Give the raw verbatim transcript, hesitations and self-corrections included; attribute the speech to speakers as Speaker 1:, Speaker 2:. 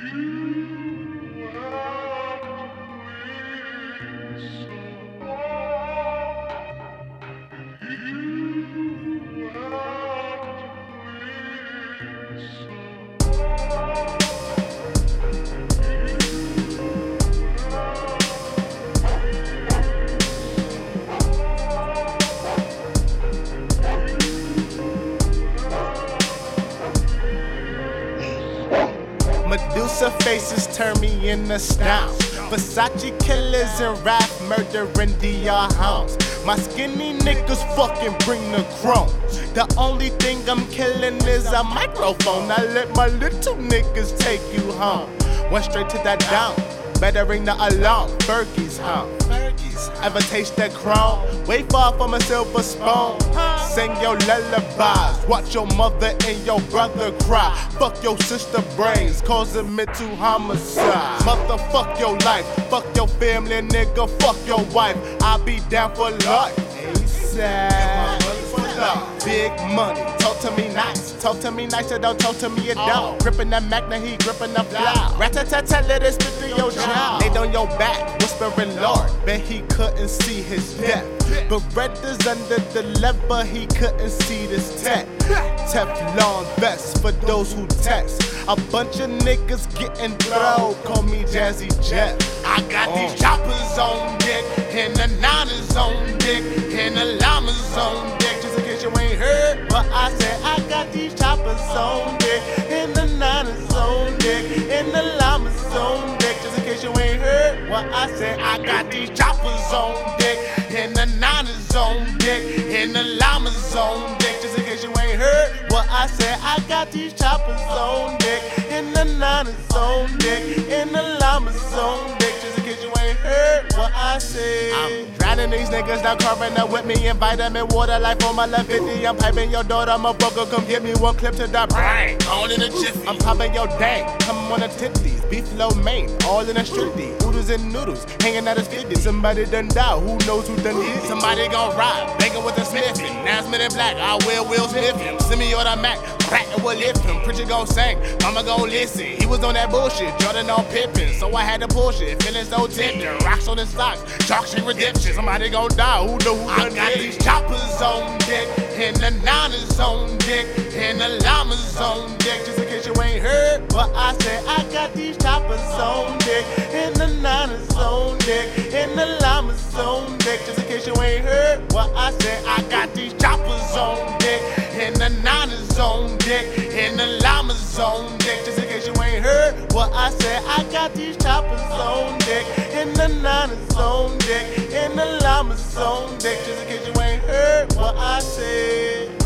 Speaker 1: Medusa faces turn me into stone. Versace killers and rap murdering D R hounds. My skinny niggas fucking bring the chrome. The only thing I'm killing is a microphone. I let my little niggas take you home. Went straight to that down. Better ring the alarm. Fergie's home. Ever taste that chrome? Way far from a silver spoon. Sing your lullabies. Watch your mother and your brother cry. Fuck your sister brains, causing mental homicide. Motherfuck your life. Fuck your family, nigga. Fuck your wife. I'll be down for life. ASAP. Big money, talk to me nice. Talk to me nice, or don't talk to me a dog. Gripping that Mac, now he gripping the fly. Rat-tat-tat-tat, let it spit through your jaw. Laid on your back, whispering Lord. Bet he couldn't see his death. But red is under the lever, he couldn't see this tech. Teflon vest for those who text. A bunch of niggas getting thrown, call me Jazzy Jeff. I got uh. these choppers on deck, and the niners on deck, and the llamas on deck. Just in case you ain't heard, but I said I got these choppers on deck, and the niners on deck, and the llamas on deck. Just in case you ain't heard, what I said I got these choppers on deck, and the niners on deck, and the llamas on deck. Just in case you ain't heard, what I said I got these choppers on deck, and the niners on deck, and the llamas on deck. Just in case you ain't heard what I said. I'm drowning these niggas down, carving up with me, and vitamin water like on my left fifty. I'm piping your daughter, I'm a broker, come get me one clip to the brain. On in a jiffy. I'm popping your dang, come on the tippies. Beef lo mein, all in a strictly. Oodles and noodles, hanging out his fifty. Somebody done died, who knows who done did. Somebody gon' ride, banging with a sniffin'. Now it's Men in Black, I will Will Smith him. Send me on the Mac, crack and we'll lift him. Preacher gon' sing, mama gon' listen. He was on that bullshit, Jordan on Pippin. So I had to push it, feeling so tempting. Rocks on his socks, chalk shit redemption. Somebody gon' die, who know who done I got these choppers on deck, and the niners on deck, and the llamas on deck. Just in case you ain't heard, but I said I got these choppers on deck, and the niners on deck, and the llamas on deck. Just in case you ain't heard, what I said I got these choppers on deck, and the niners on deck, and the llamas on deck. Just in case you ain't heard, what I said I got these choppers on deck, and the niners on deck, and the llamas on deck. Just in case you ain't heard what I said.